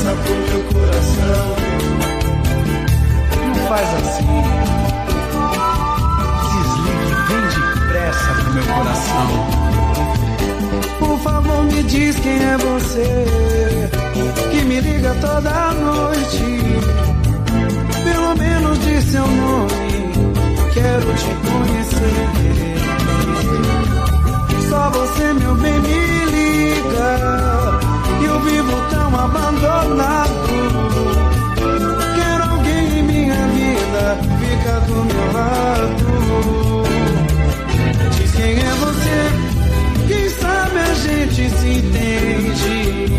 depressa pro meu coração. Não faz assim. Desligue, vem depressa pro meu coração. Por favor, me diz quem é você, que me liga toda noite. Pelo menos diz seu nome, quero te conhecer. Só você, meu bem, me liga. Eu vivo tão abandonado. Quero alguém em minha vida, fica do meu lado. Diz quem é você, quem sabe a gente se entende.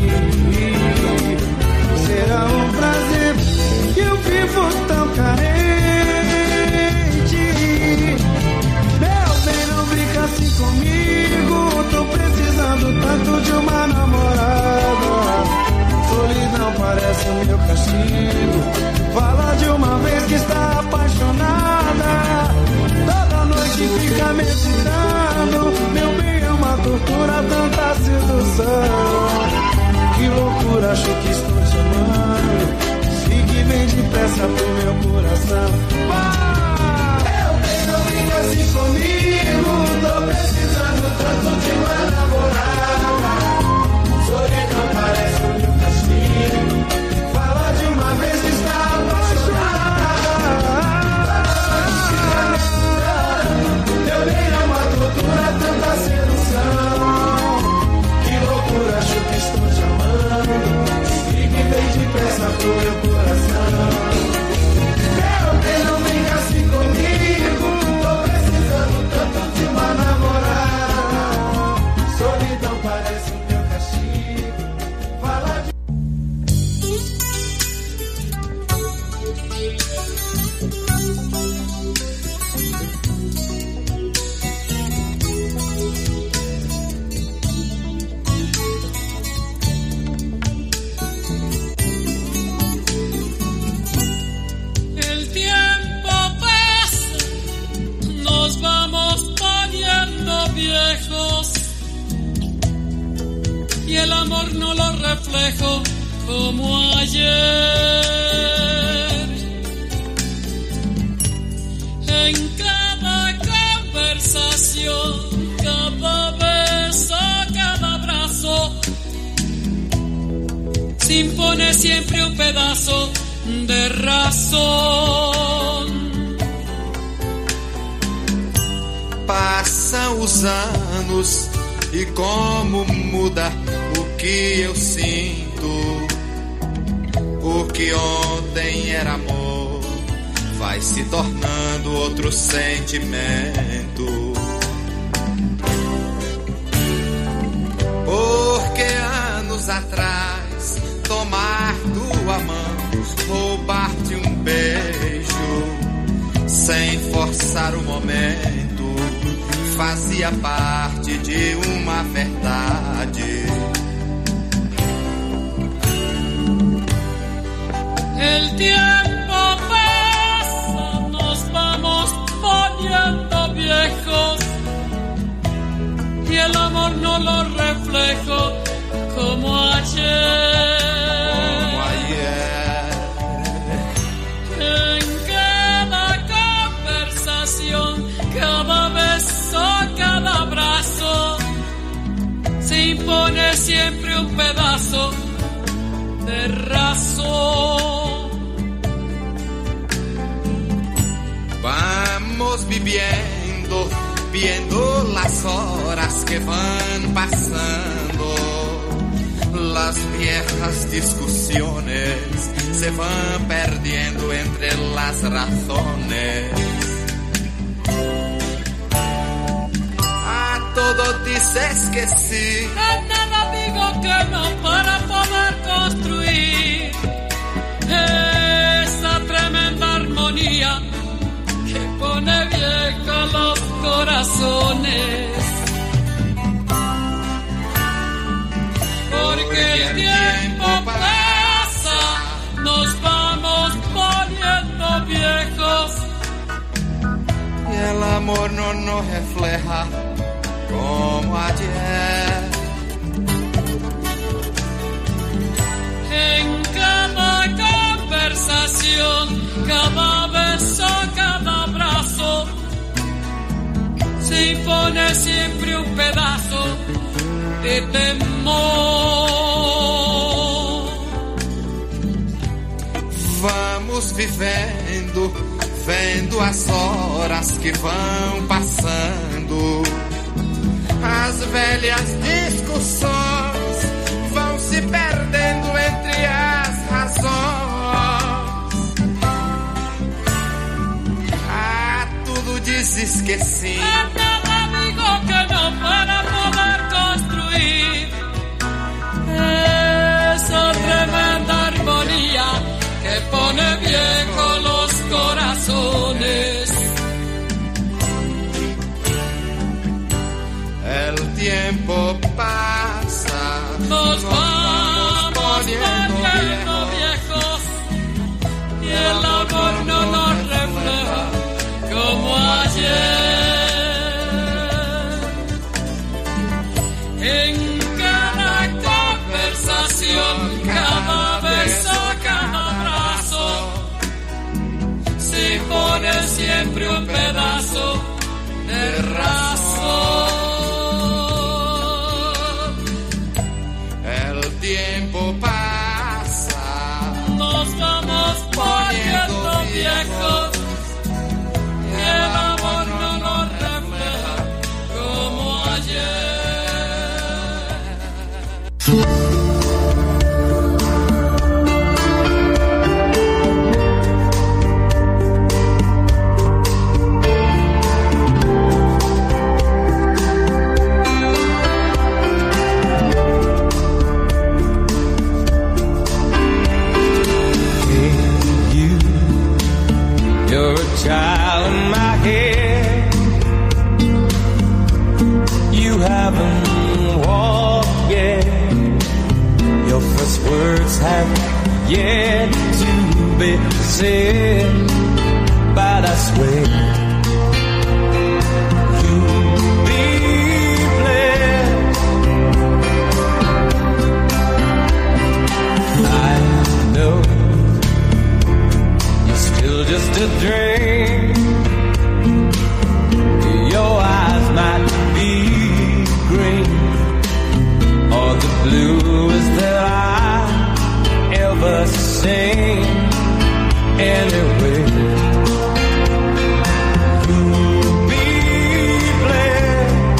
Será um prazer que eu vivo tão carente. Meu bem, não brinca assim comigo. Tô precisando tanto de uma namorada. Solidão parece o meu castigo. Fala de uma vez que está apaixonada. Toda noite fica me excitando. Meu bem, é uma tortura, tanta sedução. Que loucura, acho que estou te amando. Siga e vem depressa pro meu coração. Meu bem, não brinca assim comigo. Tô precisando tanto de uma namorada. Solidão parece o meu castigo. Fala de uma vez que está apaixonada. Meu bem, é uma tortura, tanta sedução. Que loucura, acho que estou te amando. Siga e vem depressa pro meu coração. Meu bem, não brinca assim comigo. Tô precisando tanto de uma namorada. Solidão parece o meu castigo. Fala de... El tiempo pasa, nos vamos poniendo viejos y el amor no lo reflejo como ayer. En cada conversación, cada beso, cada abrazo, se impone siempre un pedazo de razón. Passam os anos e como muda o que eu sinto. O que ontem era amor vai se tornando outro sentimento. Porque anos atrás tomar tua mão, roubar-te um beijo, sem forçar o momento, fazia parte de uma verdade. El tiempo pasa, nos vamos poniendo viejos y el amor no lo reflejo como ayer. Como ayer. En cada conversación, cada beso, cada abrazo, se impone siempre un pedazo de razón. Vamos viviendo, viendo las horas que van pasando. Las viejas discusiones se van perdiendo entre las razones. A todo dices que sí, A nada digo que no para poder construir esa tremenda armonía que pone viejos los corazones. Porque el tiempo pasa, nos vamos poniendo viejos y el amor no nos refleja como ayer. en cada beso, cada abrazo, se impone siempre un pedazo de temor. Vamos vivendo, vendo as horas que vão passando. As velhas discussões vão se perdendo entre as razões. Ah, tudo desesqueci. É meu amigo que não para poder construir esa tremenda armonía que pone viejo los corazones. El tiempo pasa, Nos vamos poniendo viejos y el amor no nos refleja como ayer. En cada conversación, cada beso, cada abrazo, se pone siempre un pedazo de razón. el tiempo pasa, Nos vamos poniendo viejos y el amor no nos refleja como ayer. You're a child in my head. You haven't walked yet. Your first words have yet to be said. But I swear you'll be blessed. I know still just a dream. Your eyes might be green or the bluest that I ever seen. Anyway, you'll be blessed,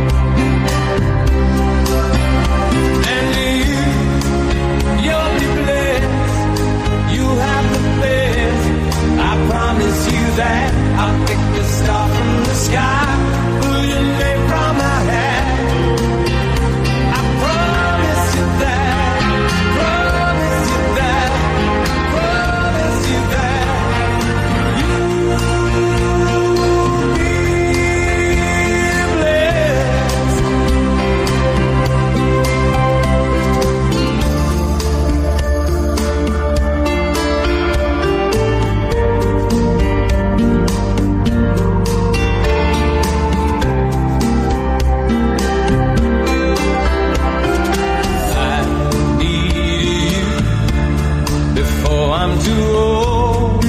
and you'll be blessed. You have the best. I promise you that I'll pick a star from the sky, pull your name from my hat. I promise you that, promise you that, promise you that you'll be blessed. I'm too old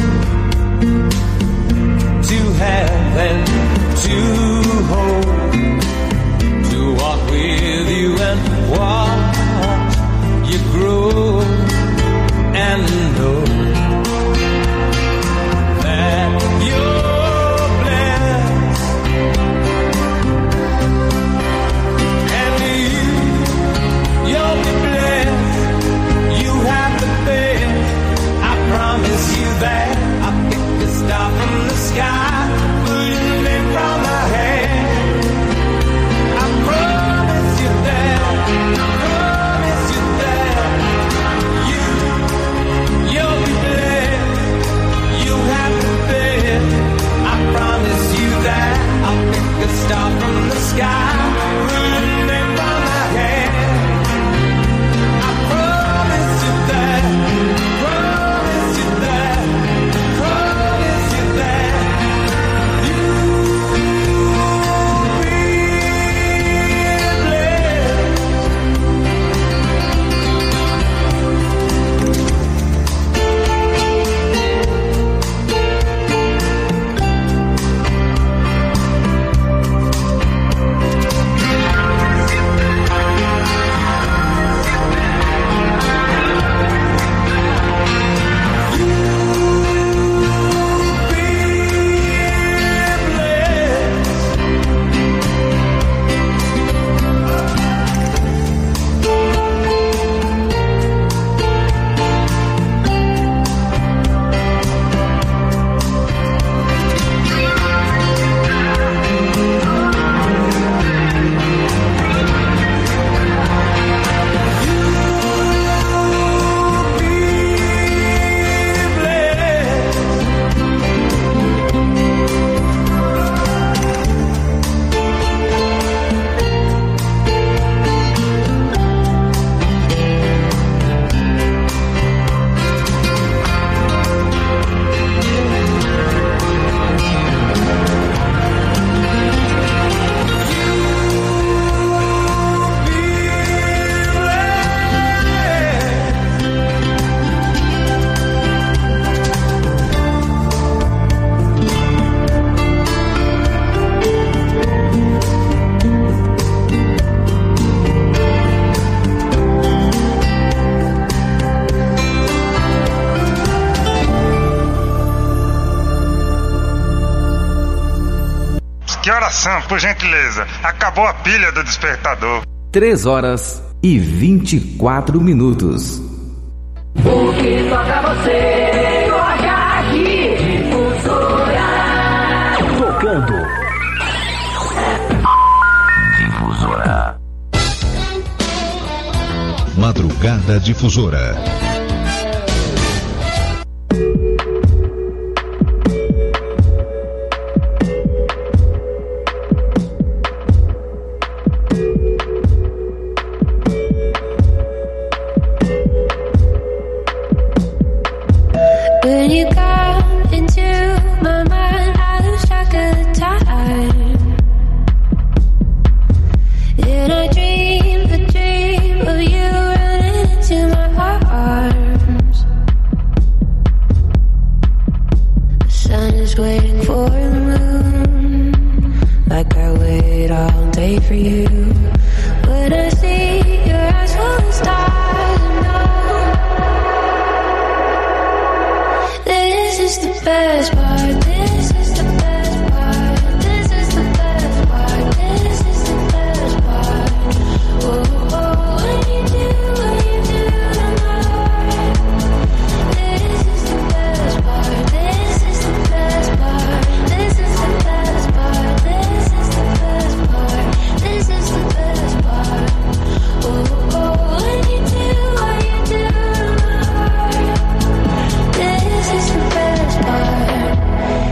to have and to hold, to walk with you and watch you grow and know that you're blessed, and you'll be blessed. You have the best. I promise Que horas são, por gentileza? Acabou a pilha do despertador. 3h24. O que toca você, toca aqui, Difusora. Tocando Difusora. Madrugada Difusora. When you come into my mind, I lose track of the time. And I dream a dream of you running into my arms. The sun is waiting for the moon, like I wait all day for you. When I see your eyes full of stars, I know this is the best part, this is the best part, this is the best part, this is the best part. Oh, oh, what you do to my heart. This is the best part, this is the best part, this is the best part, this is the best part, this is the best part. Oh, oh, what you do to my heart. This is the best part.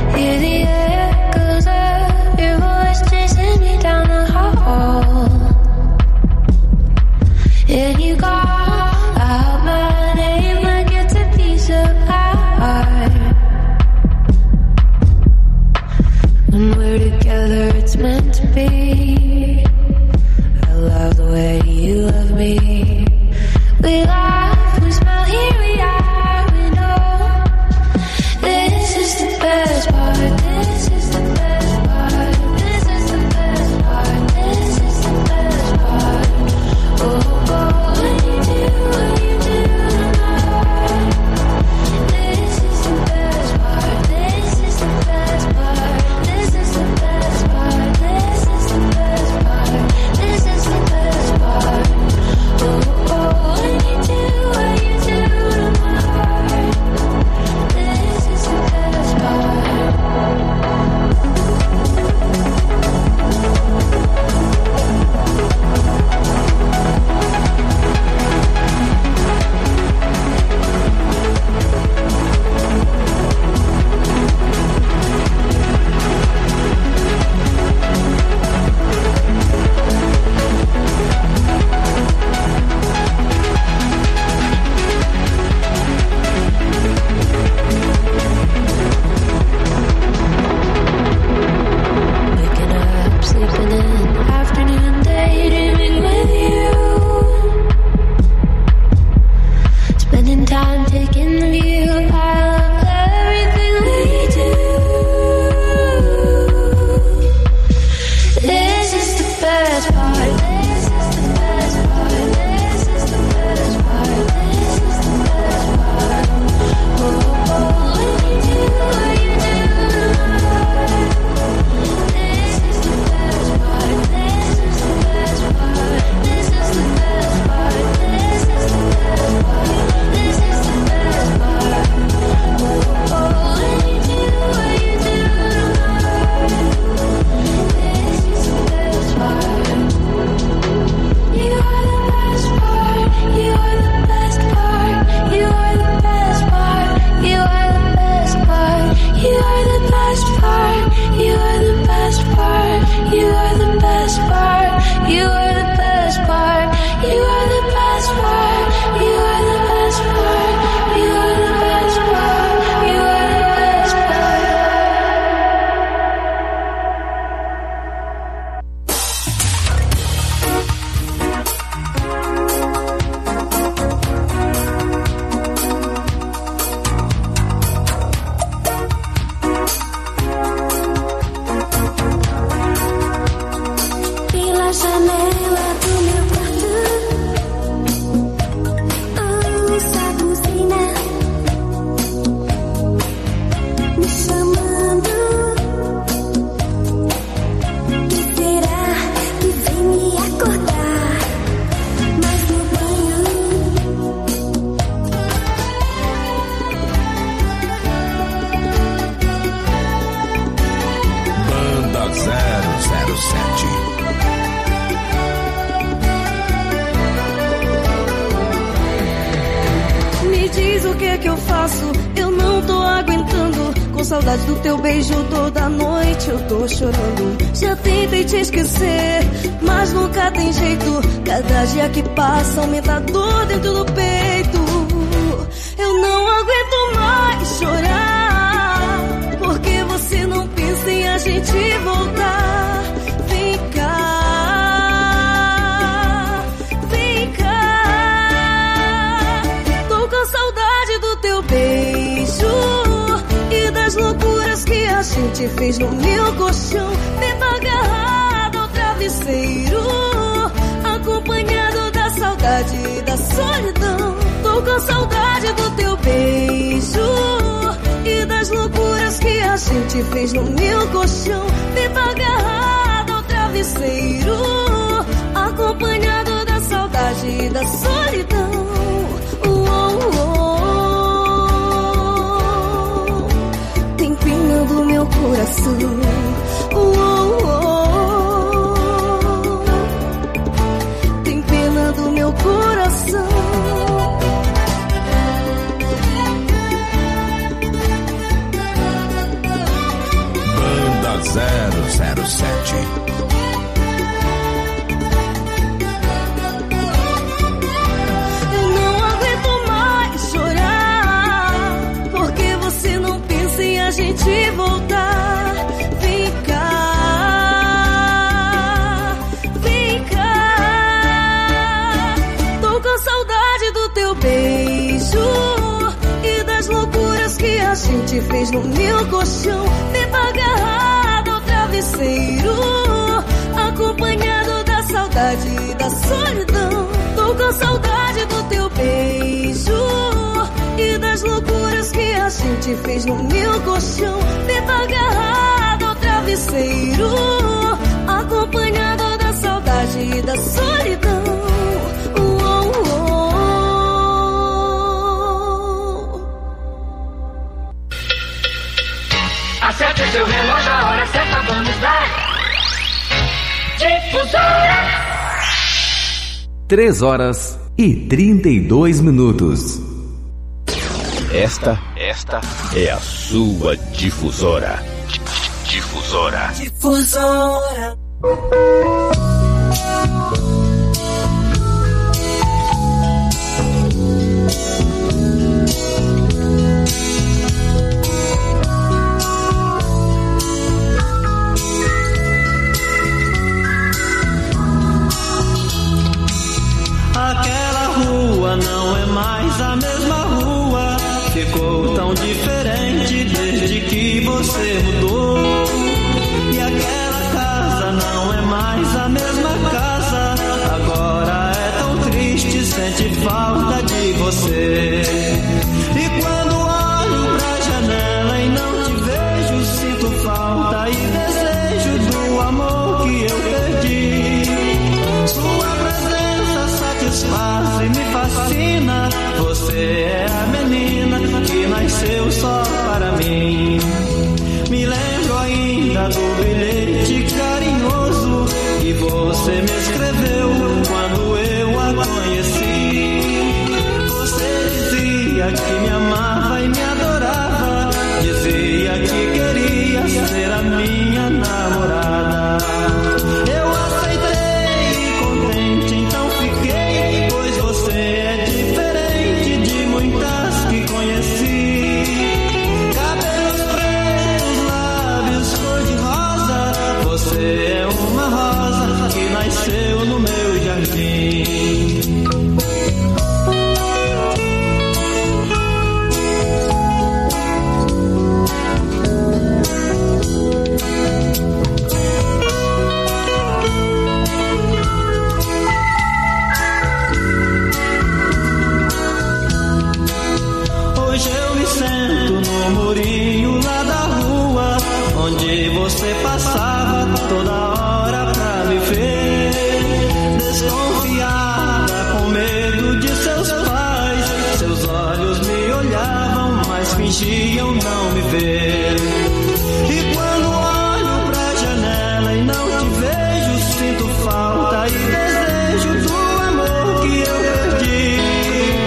Me diz o que é que eu faço, eu não tô aguentando. Com saudade do teu beijo toda noite eu tô chorando. Já tentei te esquecer, mas nunca tem jeito. Cada dia que passa aumenta a dor dentro do peito. Eu não aguento mais chorar, porque você não pensa em a gente voltar. Vem cá, vem cá. Tô com saudade do teu beijo e das loucuras que a gente fez no meu colchão. Dentro agarrado ao travesseiro, acompanhado da saudade e da solidão. Tô com saudade do teu beijo e das loucuras que a gente fez no meu colchão. Dentro agarrado ao travesseiro, acompanhado da saudade e da solidão. Tem pena do meu coração. Tem pena do meu coração. Banda 007. Eu não aguento mais chorar, porque você não pensa em a gente voltar. Vem cá, vem cá. Tô com saudade do teu beijo e das loucuras que a gente fez no meu colchão. Dentro agarrado ao travesseiro, acompanhado da saudade e da solidão. Tô com saudade do teu beijo e das loucuras que a gente fez no meu colchão. Dentro agarrado ao travesseiro, acompanhado da saudade e da solidão. Acerte o seu relógio, a hora certa, vamos dar Difusora. 3h32. Esta é a sua difusora. Difusora. Difusora. Não é mais a mesma rua, ficou tão diferente desde que você mudou. E aquela casa não é mais a mesma casa, agora é tão triste, sente falta de você. E quando olho pra janela e não te vejo, sinto falta e desejo do amor que eu perdi. Sua presença satisfaz e me fascina. Você é a menina que nasceu só para mim. Me lembro ainda do bilhete carinhoso que você me escreveu quando eu a conheci. Você dizia que me amava e me adorava, dizia que queria ser a minha namorada. Eu aceitei e contente então fiquei, pois você é diferente de muitas que conheci. Cabelos pretos, lábios cor de rosa, você é uma rosa que nasceu no meu jardim. Hoje eu me sento no murinho lá da rua, onde você passava toda hora pra me ver. Desconfiada, com medo de seus pais, seus olhos me olhavam, mas fingiam não me ver.